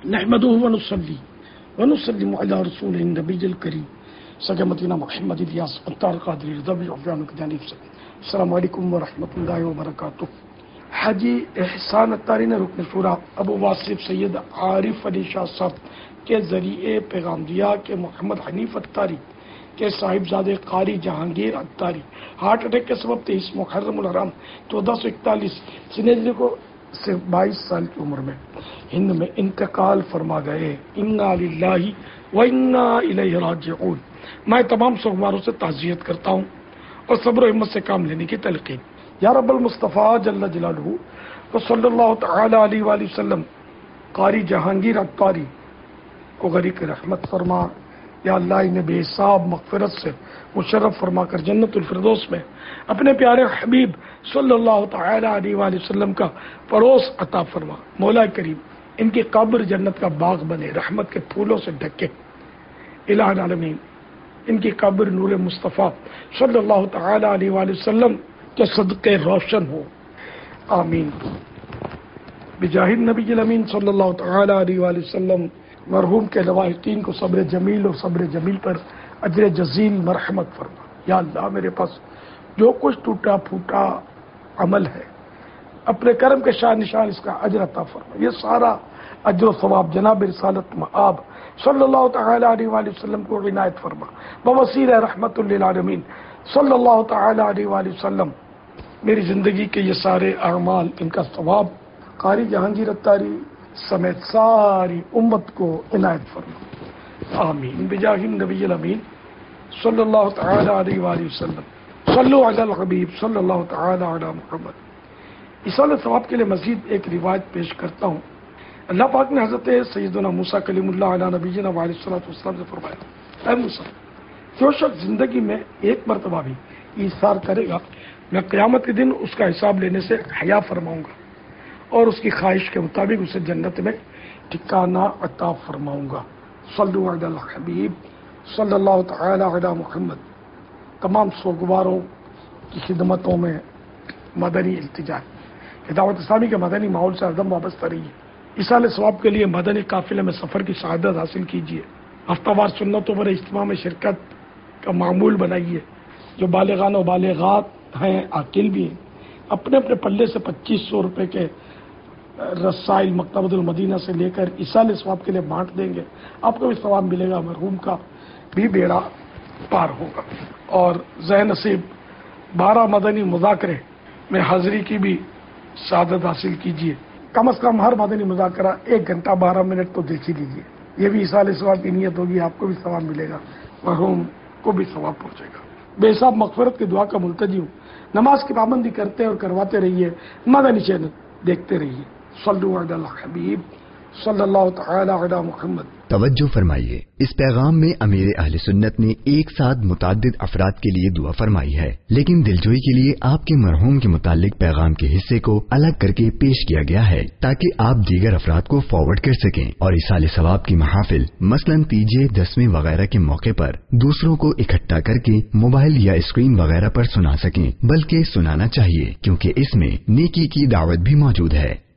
نحمده ونصلي ونسلم على رسول النبی الکریم سیدنا محمد الیاس عطار قادری رضا عفیان کی جانب سے السلام علیکم ورحمۃ اللہ وبرکاتہ۔ حاجی احسان عطاری نے رکن شورا ابو واصف سید عارف علی شاہ صاحب کے ذریعے پیغام دیا کہ محمد حنیف عطاری کے صاحبزادے قاری جہانگیر عطاری ہارٹ اٹیک کے سبب 23 محرم الحرام 1441 سنیجری کو صرف 22 سال کی عمر میں ہند میں انتقال فرما گئے۔ انا للہ و انا الیہ راجعون۔ میں تمام سوگواروں سے تعزیت کرتا ہوں اور صبر و ہمت سے کام لینے کی تلقین۔ یا رب المصطفیٰ جل جلالہ و صلی اللہ تعالی علیہ وآلہ وسلم قاری جہانگیر عطاری کو غریق رحمت فرما۔ یا اللہ انہیں بے حساب مغفرت سے مشرف فرما کر جنت الفردوس میں اپنے پیارے حبیب صلی اللہ تعالی علیہ وآلہ وسلم کا پڑوس عطا فرما۔ مولا کریم ان کی قبر جنت کا باغ بنے، رحمت کے پھولوں سے ڈھکے۔ الہ العالمین ان کی قبر نور مصطفیٰ صلی اللہ تعالی علیہ وآلہ وسلم کے صدقے روشن ہو، آمین۔ بجاہ النبی الامین صلی اللہ تعالی علیہ وآلہ وسلم مرحوم کے لواحقین کو صبر جمیل اور صبر جمیل پر اجر جزیل مرحمت فرما۔ یا اللہ میرے پاس جو کچھ ٹوٹا پھوٹا عمل ہے اپنے کرم کے شان نشان اس کا اجر عطا فرما۔ یہ سارا اجر و ثواب جناب رسالت مآب صلی اللہ تعالی علیہ وآلہ وسلم کو عنایت فرما۔ بوسیلہ رحمت للعالمین صلی اللہ تعالی علیہ وآلہ وسلم میری زندگی کے یہ سارے اعمال ان کا ثواب قاری جہانگیر عطاری سمیت ساری امت کو عنایت فرما، آمین۔ بجاہ النبی الامین صلی اللہ تعالی علیہ وآلہ وسلم صلو علی الحبیب صلی اللہ تعالی علی محمد۔ ایصال ثواب کے لیے مزید ایک روایت پیش کرتا ہوں۔ اللہ پاک نے حضرت سیدنا موسیٰ کلیم اللہ علیہ نبینا وعلیہ الصلوۃ والسلام سے فرمایا، اے موسیٰ جو شخص زندگی میں ایک مرتبہ بھی ایثار کرے گا میں قیامت کے دن اس کا حساب لینے سے حیا فرماؤں گا اور اس کی خواہش کے مطابق اسے جنت میں ٹھکانہ عطا فرماؤں گا۔ صلو علی الحبیب صلی اللہ تعالی علی محمد۔ تمام سوگواروں کی خدمتوں میں مدنی التجا ہے، دعوت اسلامی کے مدنی ماحول سے ہردم وابستہ رہیے۔ ایصال ثواب کے لیے مدنی قافلے میں سفر کی سعادت حاصل کیجیے۔ ہفتہ وار سنتوں پر اجتماع میں شرکت کا معمول بنائیے۔ جو بالغان و بالغات ہیں، عاقل بھی ہیں، اپنے اپنے پلے سے 2500 روپے کے رسائل مکتبۃ المدینہ سے لے کر ایصال ثواب کے لیے بانٹ دیں گے، آپ کو بھی ثواب ملے گا، مرحوم کا بھی بیڑا پار ہوگا۔ اور ذہن نصیب 12 مدنی مذاکرے میں حاضری کی بھی سعادت حاصل کیجیے۔ کم از کم ہر مدنی مذاکرہ 1 گھنٹہ 12 منٹ تو دیکھ ہی لیجیے۔ یہ بھی ایصال ثواب کی نیت ہوگی، آپ کو بھی ثواب ملے گا، مرحوم کو بھی ثواب پہنچے گا۔ بے حساب مغفرت کی دعا کا ملتجی ہوں۔ نماز کی پابندی کرتے اور کرواتے رہیے، مدنی چینل دیکھتے رہیے۔ صلو علی الحبیب صلی اللہ تعالی علی محمد۔ توجہ فرمائیے، اس پیغام میں امیر اہل سنت نے ایک ساتھ متعدد افراد کے لیے دعا فرمائی ہے، لیکن دلجوئی کے لیے آپ کے مرحوم کے متعلق پیغام کے حصے کو الگ کر کے پیش کیا گیا ہے تاکہ آپ دیگر افراد کو فارورڈ کر سکیں اور ایصال ثواب کی محافل مثلاً تیجے، 10ویں وغیرہ کے موقع پر دوسروں کو اکٹھا کر کے موبائل یا اسکرین وغیرہ پر سنا سکیں، بلکہ سنانا چاہیے کیونکہ اس میں نیکی کی دعوت بھی موجود ہے۔